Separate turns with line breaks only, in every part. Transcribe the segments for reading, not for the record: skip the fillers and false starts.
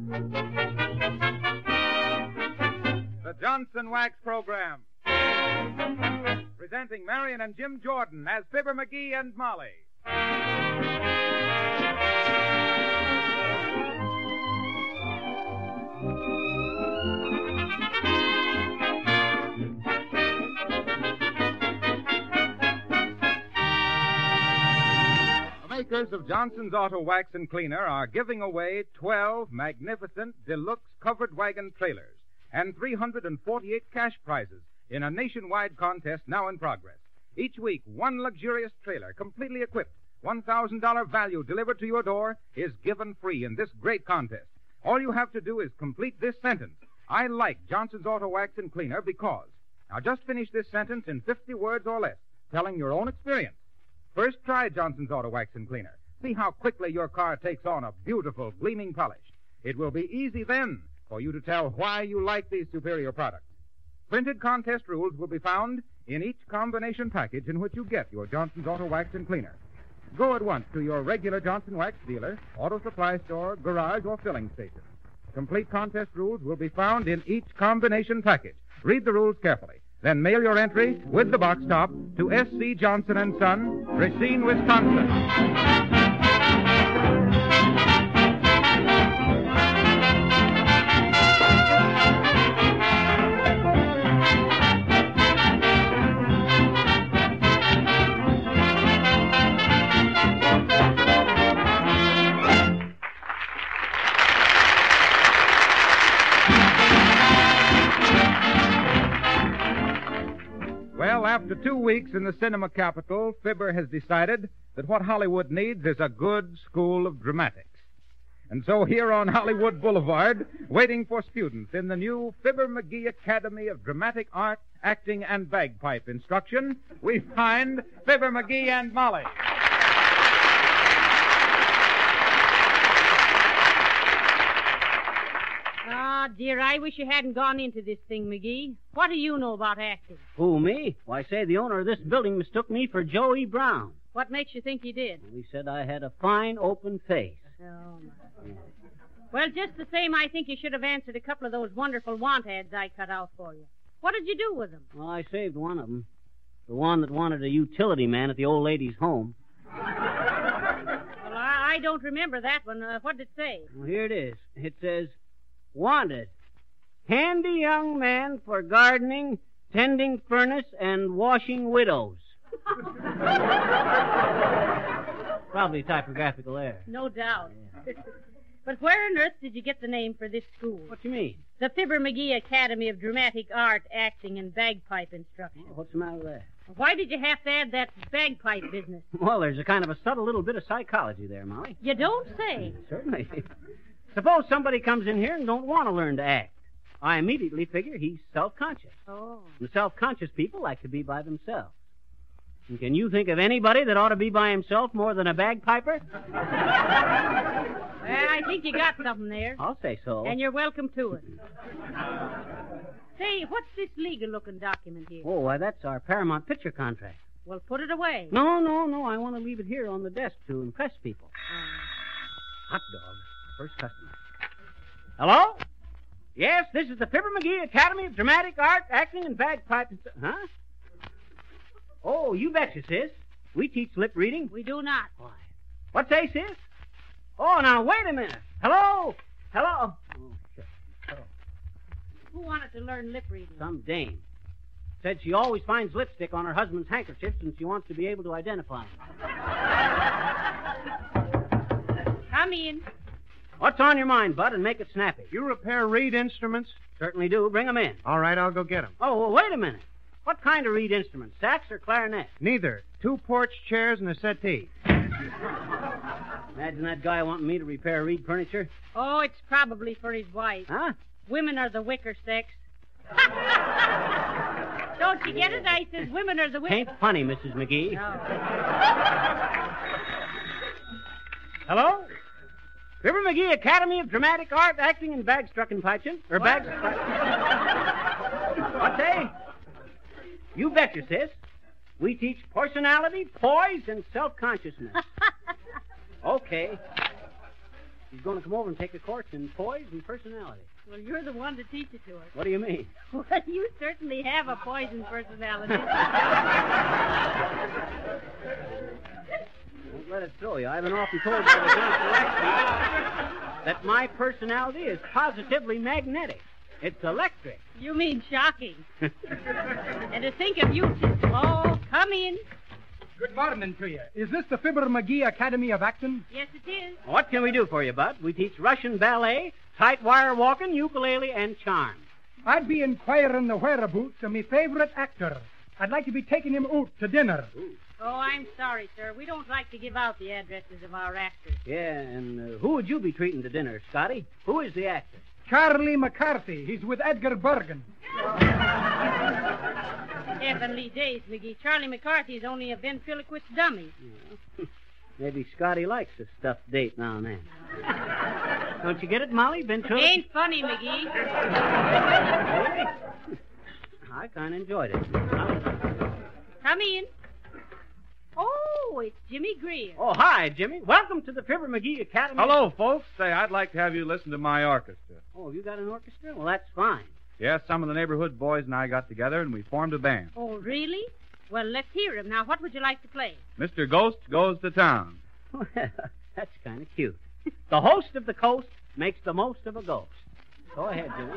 The Johnson Wax Program. Presenting Marion and Jim Jordan as Fibber McGee and Molly. The makers of Johnson's Auto Wax and Cleaner are giving away 12 magnificent deluxe covered wagon trailers and 348 cash prizes in a nationwide contest now in progress. Each week, one luxurious trailer, completely equipped, $1,000 value delivered to your door, is given free in this great contest. All you have to do is complete this sentence. I like Johnson's Auto Wax and Cleaner because. Now just finish this sentence in 50 words or less, telling your own experience. First, try Johnson's Auto Wax and Cleaner. See how quickly your car takes on a beautiful, gleaming polish. It will be easy then for you to tell why you like these superior products. Printed contest rules will be found in each combination package in which you get your Johnson's Auto Wax and Cleaner. Go at once to your regular Johnson Wax dealer, auto supply store, garage, or filling station. Complete contest rules will be found in each combination package. Read the rules carefully. Then mail your entry with the box top to S.C. Johnson & Son, Racine, Wisconsin. Well, after 2 weeks in the cinema capital, Fibber has decided that what Hollywood needs is a good school of dramatics. And so here on Hollywood Boulevard, waiting for students in the new Fibber McGee Academy of Dramatic Art, Acting, and Bagpipe Instruction, we find Fibber McGee and Molly.
Ah, dear, I wish you hadn't gone into this thing, McGee. What do you know about acting?
Who, me? Why, say, the owner of this building mistook me for Joey Brown.
What makes you think he did?
He said I had a fine, open face.
Oh, my. Well, just the same, I think you should have answered a couple of those wonderful want ads I cut out for you. What did you do with them?
Well, I saved one of them. The one that wanted a utility man at the old lady's home.
Well, I don't remember that one. What did it say?
Well, here it is. It says, wanted. Handy young man for gardening, tending furnace, and washing widows. Probably typographical error.
No doubt. But where on earth did you get the name for this school?
What do you mean?
The Fibber McGee Academy of Dramatic Art, Acting, and Bagpipe Instruction.
Oh, what's the matter with that?
Why did you have to add that bagpipe business?
Well, there's a kind of a subtle little bit of psychology there, Molly.
You don't say.
Certainly. Suppose somebody comes in here and don't want to learn to act. I immediately figure he's self-conscious.
Oh.
And self-conscious people like to be by themselves. And can you think of anybody that ought to be by himself more than a bagpiper?
Well, I think you got something there.
I'll say so.
And you're welcome to it. Say, what's this legal-looking document here?
Oh, why, that's our Paramount picture contract.
Well, put it away.
No. I want to leave it here on the desk to impress people. Hot dog. First customer. Hello? Yes, this is the Fibber McGee Academy of Dramatic Art, Acting, and Bagpipe. Huh? Oh, you betcha, sis. We teach lip reading.
We do not.
Why? What say, sis? Oh, now, wait a minute. Hello? Oh, shit. Hello.
Who wanted to learn lip reading?
Some dame. Said she always finds lipstick on her husband's handkerchiefs and she wants to be able to identify him.
Come in.
What's on your mind, Bud, and make it snappy?
You repair reed instruments?
Certainly do. Bring 'em in.
All right, I'll go get them.
Oh, well, wait a minute. What kind of reed instruments? Sax or clarinet?
Neither. 2 porch chairs and a settee.
Imagine that guy wanting me to repair reed furniture.
Oh, it's probably for his wife.
Huh?
Women are the wicker sex. Don't you get it? I says women are the wicker...
Ain't funny, Mrs. McGee.
No.
Hello? Fibber McGee Academy of Dramatic Art, Acting, and Bagstrucken Piping. Or bags... What say? You betcha, sis. We teach personality, poise, and self-consciousness. Okay. She's going to come over and take a course in poise and personality.
Well, you're the one to teach it to her.
What do you mean?
Well, you certainly have a poison personality.
Don't let it throw you. I've been often told by the Johnson Wax that my personality is positively magnetic. It's electric.
You mean shocking. And to think of you two. Oh, come in.
Good morning to you. Is this the Fibber McGee Academy of Acting?
Yes, it is.
What can we do for you, Bud? We teach Russian ballet, tight wire walking, ukulele, and charm.
I'd be inquiring the whereabouts of my favorite actor. I'd like to be taking him out to dinner.
Oh, I'm sorry, sir. We don't like to give out the addresses of our actors.
Yeah, and who would you be treating to dinner, Scotty? Who is the actor?
Charlie McCarthy. He's with Edgar Bergen.
Heavenly days, McGee. Charlie McCarthy is only a ventriloquist dummy.
Yeah. Maybe Scotty likes a stuffed date now and then. Don't you get it, Molly? Ventriloquist?
Ain't funny, McGee.
I kind of enjoyed it.
Come in. Oh, it's Jimmy Greer.
Oh, hi, Jimmy. Welcome to the Fibber McGee Academy.
Hello, folks. Say, I'd like to have you listen to my orchestra.
Oh, you got an orchestra? Well, that's fine.
Yes, some of the neighborhood boys and I got together and we formed a band.
Oh, really? Well, let's hear him. Now, what would you like to play?
Mr. Ghost Goes to Town.
Well, that's kind of cute. The host of the coast makes the most of a ghost. Go ahead, Jimmy.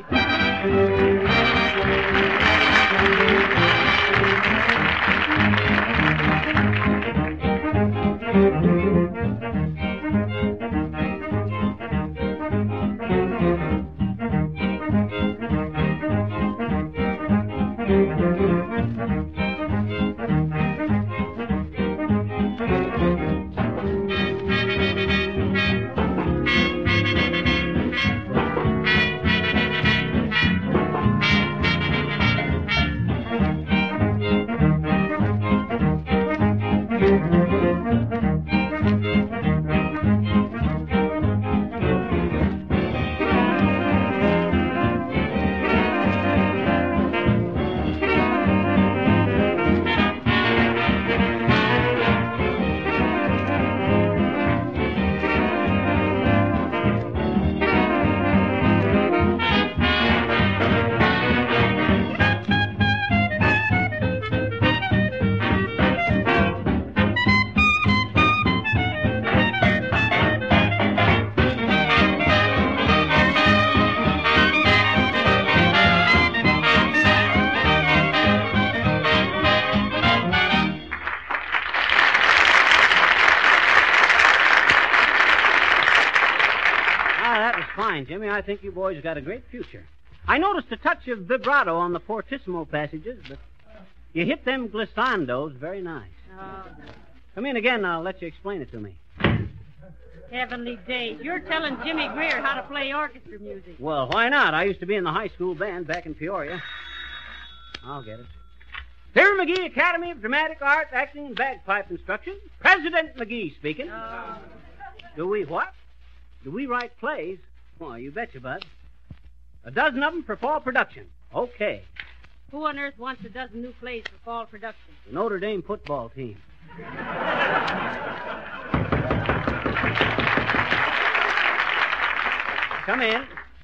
Jimmy, I think you boys got a great future. I noticed a touch of vibrato on the fortissimo passages, but you hit them glissandos very nice.
Oh,
Come in again, I'll let you explain it to me.
heavenly days. You're telling Jimmy Greer how to play orchestra music.
Well, why not? I used to be in the high school band back in Peoria. I'll get it. Fibber McGee Academy of Dramatic Art, Acting, and Bagpipe Instruction. President McGee speaking.
Oh.
Do we what? Do we write plays? Why, you betcha, Bud. A dozen of them for fall production. Okay.
Who on earth wants a dozen new plays for fall production?
The Notre Dame football team. Come in.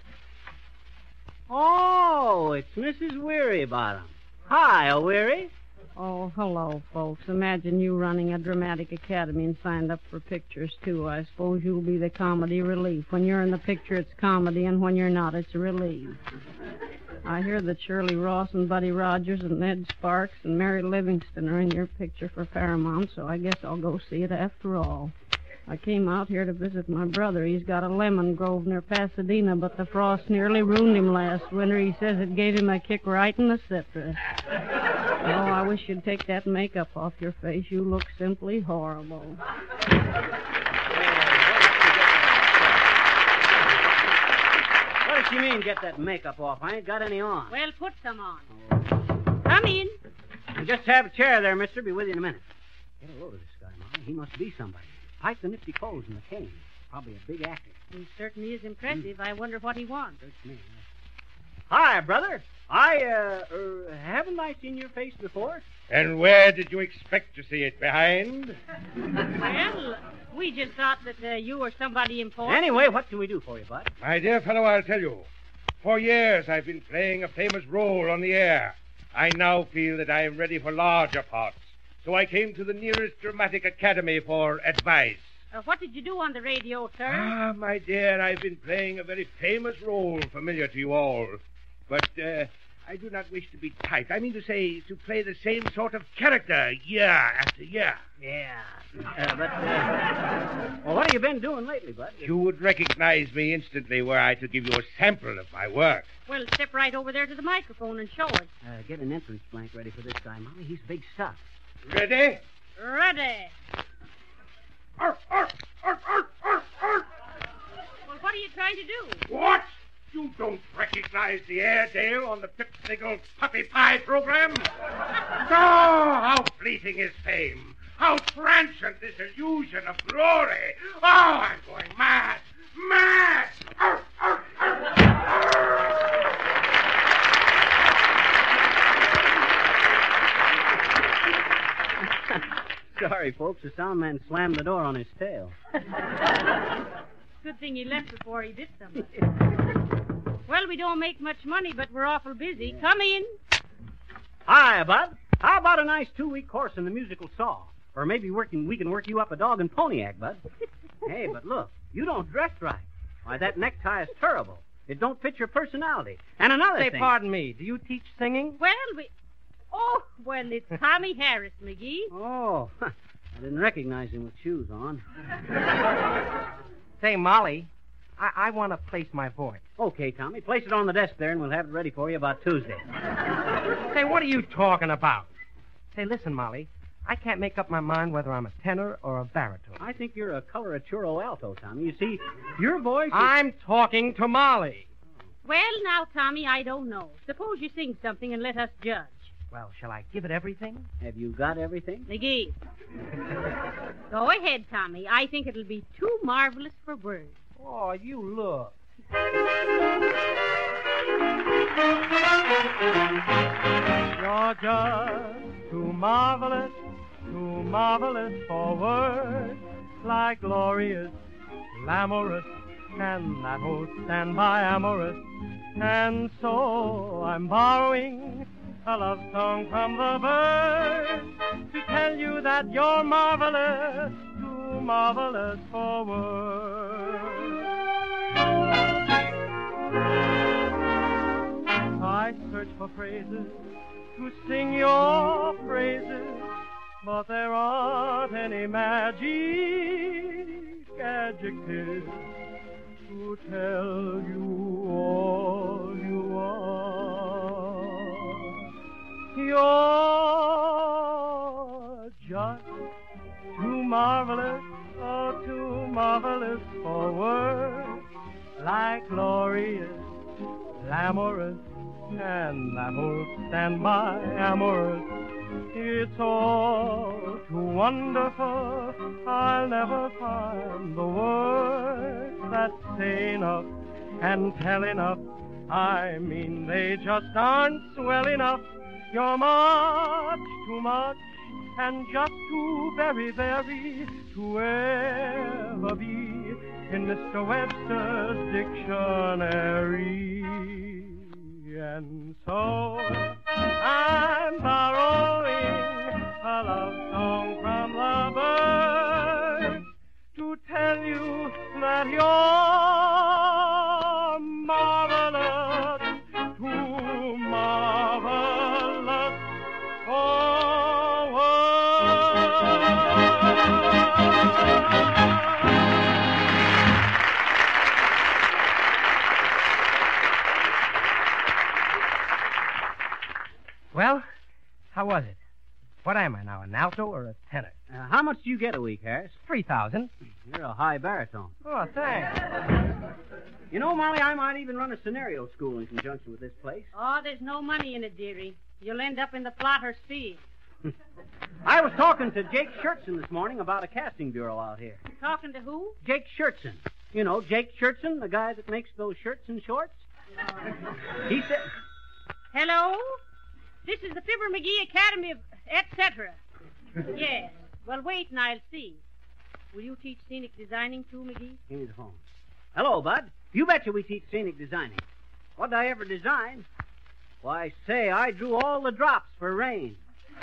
Oh, it's Mrs. Wearybottom. Hi, O'Weary.
Oh, hello, folks. Imagine you running a dramatic academy and signed up for pictures, too. I suppose you'll be the comedy relief. When you're in the picture, it's comedy, and when you're not, it's relief. I hear that Shirley Ross and Buddy Rogers and Ned Sparks and Mary Livingston are in your picture for Paramount, so I guess I'll go see it after all. I came out here to visit my brother. He's got a lemon grove near Pasadena, but the frost nearly ruined him last winter. He says it gave him a kick right in the citrus. Oh, I wish you'd take that makeup off your face. You look simply horrible.
What does she mean, get that makeup off? I ain't got any on.
Well, put some on. Come in.
Just have a chair there, mister. Be with you in a minute. Get a load of this guy, Molly. He must be somebody. Pipe the nifty clothes and the cane. Probably a big actor.
He certainly is impressive. I wonder what he wants.
Search me. Hi, brother. Haven't I seen your face before?
And where did you expect to see it? Behind?
Well, We just thought that you were somebody important.
Anyway, what can we do for you, Bud?
My dear fellow, I'll tell you. For years I've been playing a famous role on the air. I now feel that I am ready for larger parts. So I came to the nearest dramatic academy for advice.
What did you do on the radio, sir?
Ah, my dear, I've been playing a very famous role familiar to you all. But I do not wish to be tight. I mean to say, to play the same sort of character year after year.
Yeah. Well, what have you been doing lately, Bud?
You would recognize me instantly were I to give you a sample of my work.
Well, step right over there to the microphone and show us.
Get an entrance blank ready for this guy, Molly. He's big stuff.
Ready?
Ready.
Arf, arf, arf, arf, arf, arf.
Well, what are you trying to do?
What? You don't recognize the Airedale on the Pipsniggle Puppy Pie program? Oh, how fleeting is fame. How transient this illusion of glory. Oh, I'm going mad. Mad! Arf, arf, arf, arf.
Sorry, folks. The sound man slammed the door on his tail.
Good thing he left before he bit somebody. Well, we don't make much money, but we're awful busy. Come in.
Hi, Bud. How about a nice 2-week course in the musical saw? Or maybe we can work you up a dog and pony act, Bud. Hey, but look, you don't dress right. Why, that necktie is terrible. It don't fit your personality. And another
Say,
thing...
pardon me, do you teach singing?
Well, it's Tommy Harris, McGee.
Oh, I didn't recognize him with shoes on.
Say, Molly, I want to place my voice.
Okay, Tommy, place it on the desk there, and we'll have it ready for you about Tuesday.
Say, what are you talking about? Say, listen, Molly, I can't make up my mind whether I'm a tenor or a baritone.
I think you're a coloratura alto, Tommy. You see, your voice is...
I'm talking to Molly.
Well, now, Tommy, I don't know. Suppose you sing something and let us judge.
Well, shall I give it everything?
Have you got everything?
McGee. Go ahead, Tommy. I think it'll be too marvelous for words.
Oh, you look. You're just too marvelous for words, like glorious, glamorous, and that old standby amorous. And so I'm borrowing a love song from the birds to tell you that you're marvelous, too marvelous for words. I search for phrases to sing your praises, but there aren't any magic adjectives to tell you all you are. You're just too marvelous, oh, too marvelous for words, like glorious, glamorous, and that old standby amorous. It's all too wonderful, I'll never find the words that say enough and tell enough. I mean, they just aren't swell enough. You're much too much and just too very, very to ever be in Mr. Webster's dictionary. And so I'm borrowing a love song from the birds to tell you that you're marvelous, too marvelous for words. Well, how was it? What am I now, an alto or a tenor?
How much do you get a week, Harris?
3,000.
You're a high baritone.
Oh, thanks.
You know, Molly, I might even run a scenario school in conjunction with this place.
Oh, there's no money in it, dearie. You'll end up in the plotter sea.
I was talking to Jake Schertzen this morning about a casting bureau out here.
Talking to who?
Jake Schertzen. You know, Jake Schertzen, the guy that makes those shirts and shorts. He said...
Hello? This is the Fibber McGee Academy of... etc. Yes. Well, wait and I'll see. Will you teach scenic designing too, McGee?
Give me the phone. Hello, Bud. You betcha we teach scenic designing. What did I ever design? Why, say, I drew all the drops for rain.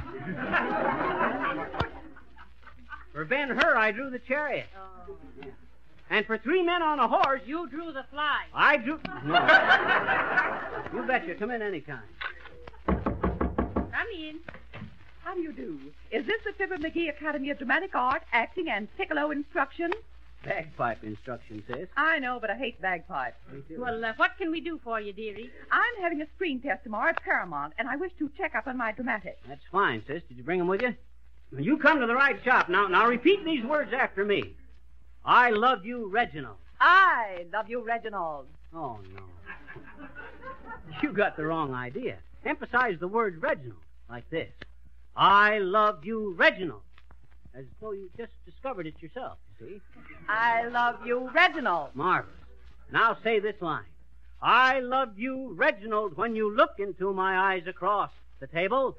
For Ben-Hur, I drew the chariot.
Oh.
Yeah. And for 3 men on a horse,
You drew the fly.
I drew... No. You betcha. Come in anytime.
Come in.
How do you do? Is this the Fibber McGee Academy of Dramatic Art, Acting, and Piccolo Instruction?
Bagpipe instruction, sis.
I know, but I hate bagpipes.
Well, what can we do for you, dearie?
I'm having a screen test tomorrow at Paramount, and I wish to check up on my dramatics.
That's fine, sis. Did you bring them with you? You come to the right shop. Now repeat these words after me. I love you, Reginald.
I love you, Reginald.
Oh, no. You got the wrong idea. Emphasize the word Reginald like this. I love you, Reginald. As though you just discovered it yourself, you see?
I love you, Reginald.
Marvelous. Now say this line. I love you, Reginald, when you look into my eyes across the table.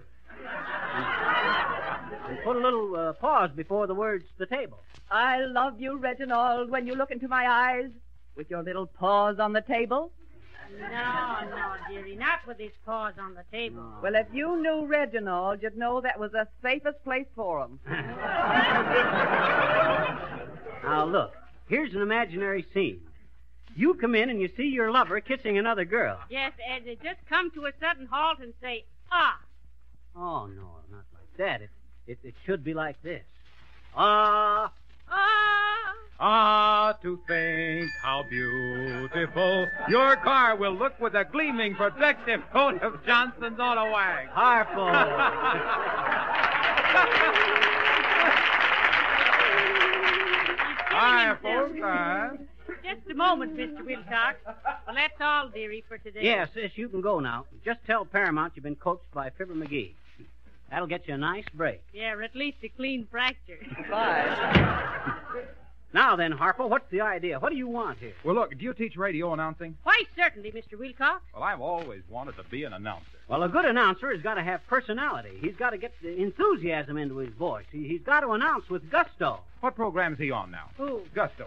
And put a little pause before the words the table.
I love you, Reginald, when you look into my eyes with your little paws on the table.
No, dearie, not with his paws on the table.
No.
Well, if you knew Reginald, you'd know that was the safest place for him.
Now, look, here's an imaginary scene. You come in and you see your lover kissing another girl.
Yes, Ed, just come to a sudden halt and say, ah.
Oh, no, not like that. It should be like this. Ah.
Ah.
Ah, to think how beautiful your car will look with a gleaming protective coat of Johnson's Auto Wax.
Harpo.
Hi, folks.
Just a moment, Mr. Wilcox. Well, that's all, dearie, for today.
Yes, sis, you can go now. Just tell Paramount you've been coached by Fibber McGee. That'll get you a nice break.
Yeah, or at least a clean fracture.
Bye.
Now then, Harpo, what's the idea? What do you want here?
Well, look, do you teach radio announcing?
Why, certainly, Mr. Wilcox.
Well, I've always wanted to be an announcer.
Well, a good announcer has got to have personality. He's got to get the enthusiasm into his voice. He's got to announce with gusto.
What program's he on now?
Who?
Gusto.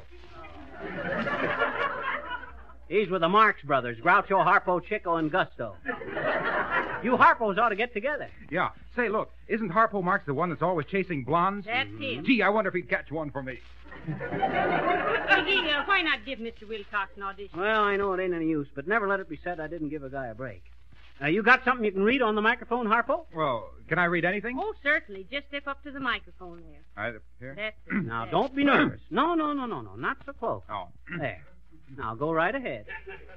He's with the Marx Brothers, Groucho, Harpo, Chico, and Gusto. You Harpos ought to get together.
Yeah. Say, look, isn't Harpo Marx the one that's always chasing blondes?
That's him.
Gee, I wonder if he'd catch one for me.
McGee, why not give Mr. Wilcox an audition?
Well, I know it ain't any use, but never let it be said I didn't give a guy a break. You got something you can read on the microphone, Harpo?
Well, can I read anything?
Oh, certainly. Just step up to the microphone there.
Here?
That's it.
Now, don't be nervous. No. Not so close.
Oh.
There. Now, go right ahead.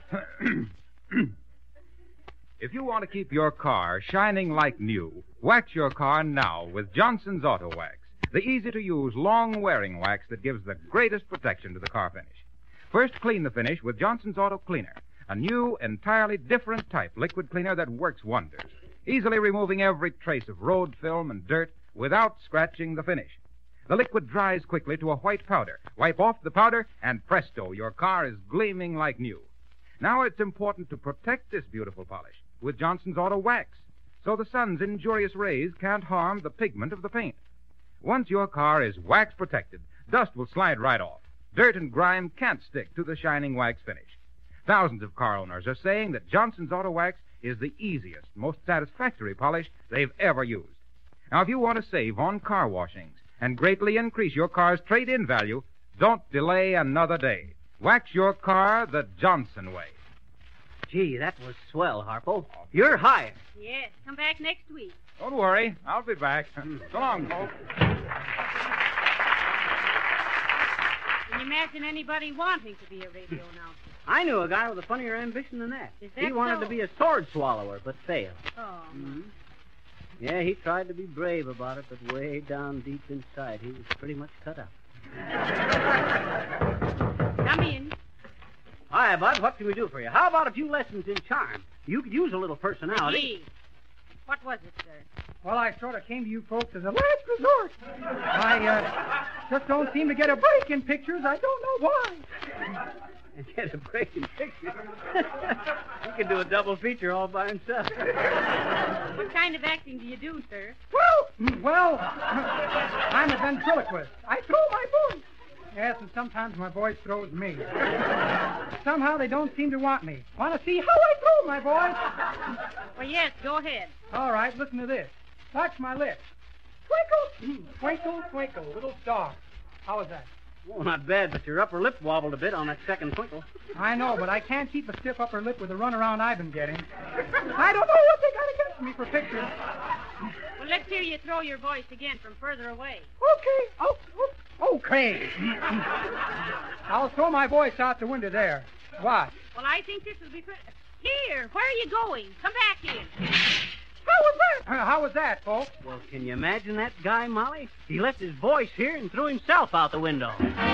If you want to keep your car shining like new, wax your car now with Johnson's Auto Wax, the easy-to-use, long-wearing wax that gives the greatest protection to the car finish. First, clean the finish with Johnson's Auto Cleaner, a new, entirely different type liquid cleaner that works wonders, easily removing every trace of road film and dirt without scratching the finish. The liquid dries quickly to a white powder. Wipe off the powder, and presto, your car is gleaming like new. Now it's important to protect this beautiful polish with Johnson's Auto Wax, so the sun's injurious rays can't harm the pigment of the paint. Once your car is wax protected, dust will slide right off. Dirt and grime can't stick to the shining wax finish. Thousands of car owners are saying that Johnson's Auto Wax is the easiest, most satisfactory polish they've ever used. Now, if you want to save on car washings and greatly increase your car's trade-in value, don't delay another day. Wax your car the Johnson way.
Gee, that was swell, Harpo. You're hired.
Yes, come back next week.
Don't worry. I'll be back. So long, folks.
Can you imagine anybody wanting to be a radio announcer?
I knew a guy with a funnier ambition than that.
Is that
He wanted
so?
to be a sword swallower, but failed.
Oh,
Yeah, he tried to be brave about it, but way down deep inside, he was pretty much cut up.
Come in.
Hi, Bud. What can we do for you? How about a few lessons in charm? You could use a little personality.
McGee. What was it, sir?
Well, I sort of came to you folks as a last resort. I just don't seem to get a break in pictures. I don't know why.
And get a break in pictures. He could do a double feature all by himself.
What kind of acting do you do, sir?
Well, I'm a ventriloquist. I throw my voice. Yes, and sometimes my voice throws me. Somehow they don't seem to want me. Want to see how I throw my voice?
Well, yes, go ahead.
All right, listen to this. Watch my lips. Twinkle, twinkle, twinkle, little star. How was that?
Oh, not bad, but your upper lip wobbled a bit on that second twinkle.
I know, but I can't keep a stiff upper lip with the runaround I've been getting. I don't know what they got against me for pictures.
Well, let's hear you throw your voice again from further away.
Okay. Okay. I'll throw my voice out the window there. Watch.
Well, I think this will be... Here, where are you going? Come back in.
How was that, folks?
Well, can you imagine that guy, Molly? He left his voice here and threw himself out the window.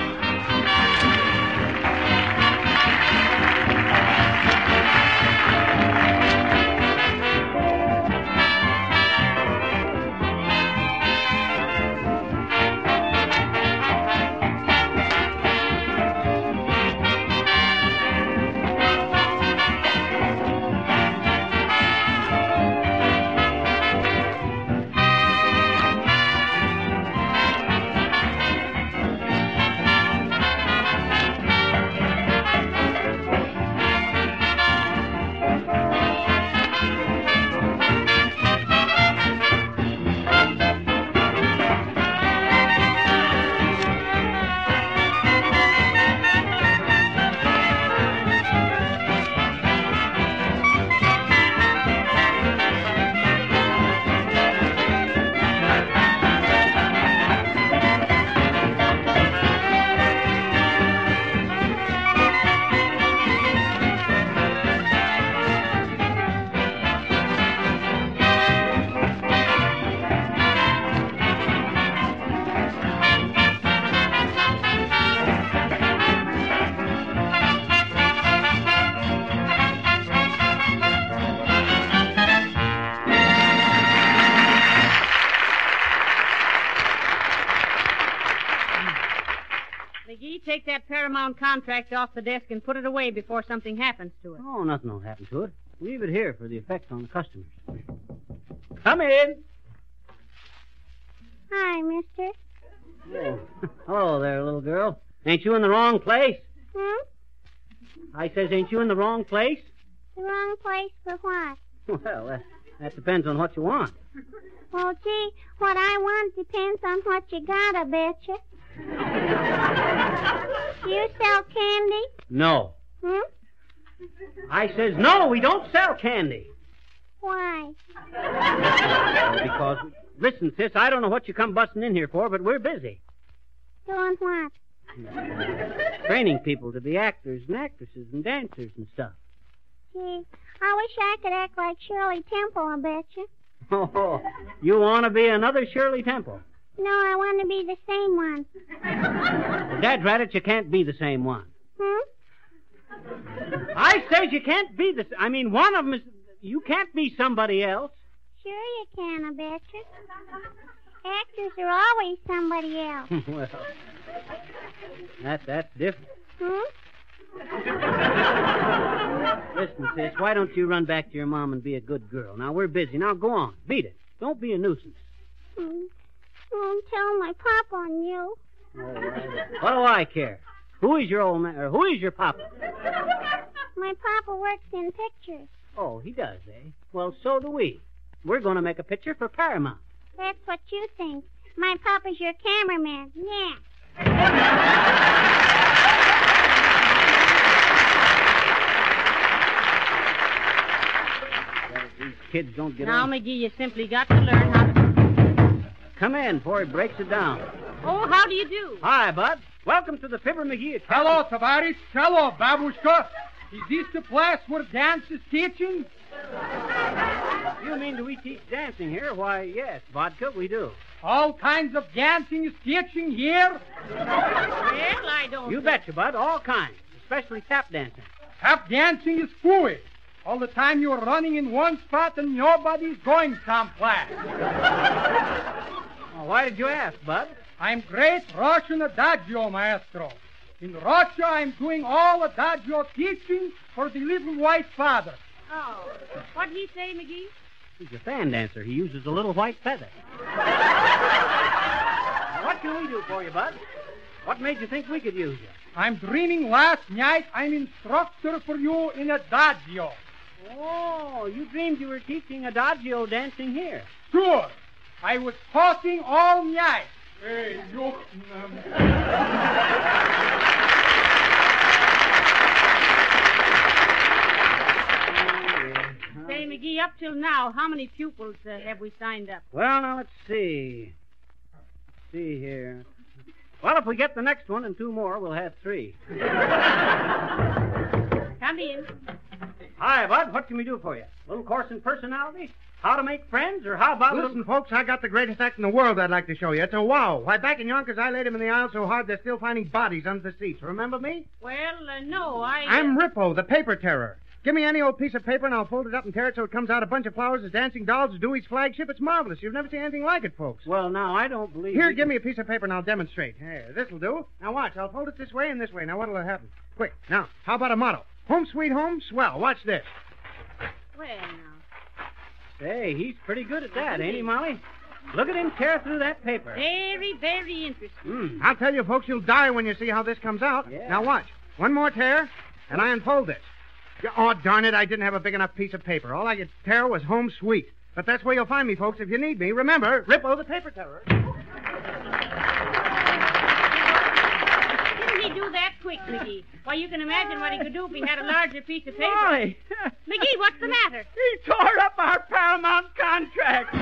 Take that Paramount contract off the desk and put it away before something happens to it.
Oh, nothing will happen to it. Leave it here for the effect on the customers. Come in.
Hi, mister.
Oh, hello there, little girl. Ain't you in the wrong place? I says, ain't you in the wrong place?
The wrong place for what?
Well, that depends on what you want.
Well, gee, what I want depends on what you got, I betcha. You sell candy?
No. I says, no, we don't sell candy.
Why?
Because, listen, sis, I don't know what you come busting in here for, but we're busy.
Doing what?
Training people to be actors and actresses and dancers and stuff.
Gee, I wish I could act like Shirley Temple, I betcha.
Oh, you want to be another Shirley Temple?
No, I want to be the same one.
Well, Dad it, you can't be the same one. I says you can't be the... I mean, one of them is... You can't be somebody else.
Sure you can, I betcha. Actors are always somebody else.
Well, that's different. Listen, sis, why don't you run back to your mom and be a good girl? Now, we're busy. Now, go on. Beat it. Don't be a nuisance.
Won't tell my papa on you.
All right. What do I care? Who is your old man, or who is your papa?
My papa works in pictures.
Oh, he does, eh? Well, so do we. We're going to make a picture for Paramount.
That's what you think. My papa's your cameraman. Yeah.
These kids don't get
Now,
on.
McGee, you simply got to learn how to...
Come in before he breaks it down.
Oh, how do you do?
Hi, Bud. Welcome to the Fibber McGee Academy.
Hello, Tavares. Hello, Babushka. Is this the place where dance is teaching?
You mean do we teach dancing here? Why, yes, Vodka, we do.
All kinds of dancing is teaching here?
Well, I don't...
You betcha, Bud. All kinds, especially tap dancing.
Tap dancing is fooey. All the time you're running in one spot and nobody's going someplace.
Well, why did you ask, Bud?
I'm great Russian adagio maestro. In Russia, I'm doing all adagio teaching for the little white father.
Oh, what'd he say, McGee?
He's a fan dancer. He uses a little white feather. What can we do for you, Bud? What made you think we could use you?
I'm dreaming last night I'm instructor for you in adagio.
Oh, you dreamed you were teaching adagio dancing here.
Sure. I was talking all night. Hey, you...
Say, McGee, up till now, how many pupils have we signed up?
Well, now, let's see. See here. Well, if we get the next one and 2 more, we'll have 3.
Come in.
Hi, Bud. What can we do for you? A little course in personality? How to make friends? Or how about...
Listen, folks, I got the greatest act in the world I'd like to show you. It's a wow. Why, back in Yonkers, I laid him in the aisle so hard they're still finding bodies under the seats. Remember me?
Well, no,
I'm Rippo, the paper terror. Give me any old piece of paper and I'll fold it up and tear it so it comes out a bunch of flowers as dancing dolls as Dewey's flagship. It's marvelous. You've never seen anything like it, folks.
Well, now, I don't believe...
Here, give me a piece of paper and I'll demonstrate. Here, this'll do. Now, watch. I'll fold it this way and this way. Now, what'll happen? Quick. Now, how about a motto? Home sweet home? Swell. Watch this.
Well, now.
Say, he's pretty good at that, ain't he, Molly? Look at him tear through that paper.
Very, very interesting.
I'll tell you, folks, you'll die when you see how this comes out.
Yeah.
Now, watch. One more tear, and I unfold this. Oh, darn it, I didn't have a big enough piece of paper. All I could tear was home sweet. But that's where you'll find me, folks, if you need me. Remember, Rippo the paper terror.
Didn't he do that quick, McGee? Why, you can imagine what he could do if he had a larger piece of paper.
Molly!
McGee, what's the matter?
He tore up our Paramount contract.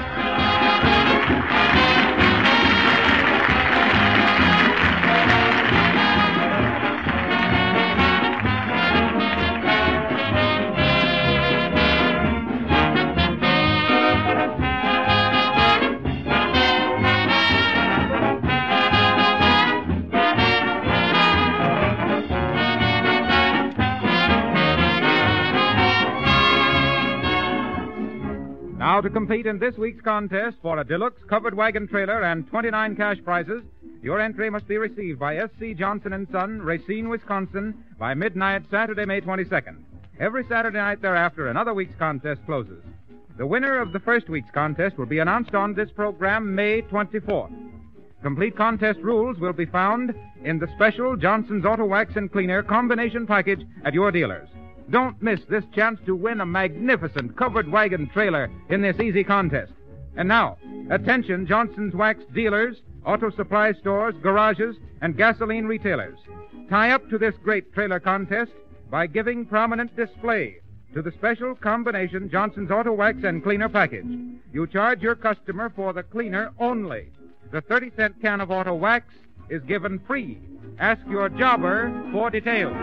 Now to compete in this week's contest for a deluxe covered wagon trailer and 29 cash prizes, your entry must be received by S.C. Johnson & Son, Racine, Wisconsin, by midnight Saturday, May 22nd. Every Saturday night thereafter, another week's contest closes. The winner of the first week's contest will be announced on this program May 24th. Complete contest rules will be found in the special Johnson's Auto Wax and Cleaner combination package at your dealers. Don't miss this chance to win a magnificent covered wagon trailer in this easy contest. And now, attention Johnson's Wax dealers, auto supply stores, garages, and gasoline retailers. Tie up to this great trailer contest by giving prominent display to the special combination Johnson's Auto Wax and Cleaner package. You charge your customer for the cleaner only. The 30-cent can of auto wax is given free. Ask your jobber for details.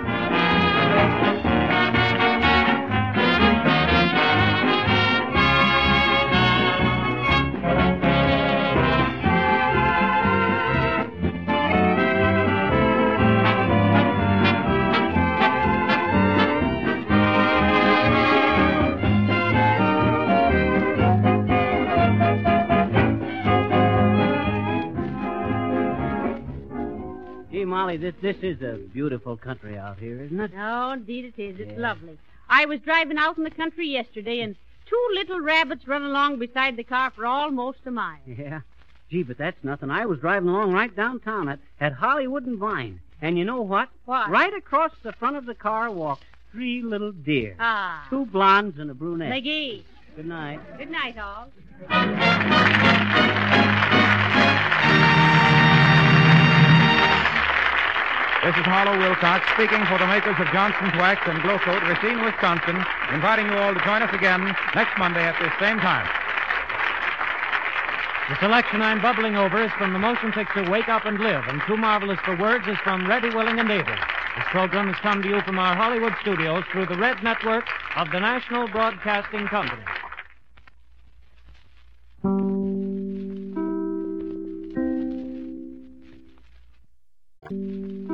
Molly, this is a beautiful country out here, isn't it?
Oh, indeed it is. It's lovely. I was driving out in the country yesterday, and 2 little rabbits run along beside the car for almost a mile.
Yeah. Gee, but that's nothing. I was driving along right downtown at Hollywood and Vine. And you know what?
What?
Right across the front of the car walked 3 little deer.
Ah.
2 blondes and a brunette.
McGee.
Good night.
Good night, all.
This is Harlow Wilcox speaking for the makers of Johnson's Wax and Glow Coat, Racine, Wisconsin, inviting you all to join us again next Monday at this same time.
The selection I'm bubbling over is from the motion picture Wake Up and Live, and Too Marvelous for Words is from Ready, Willing, and Able. This program has come to you from our Hollywood studios through the Red Network of the National Broadcasting Company.
Thank you.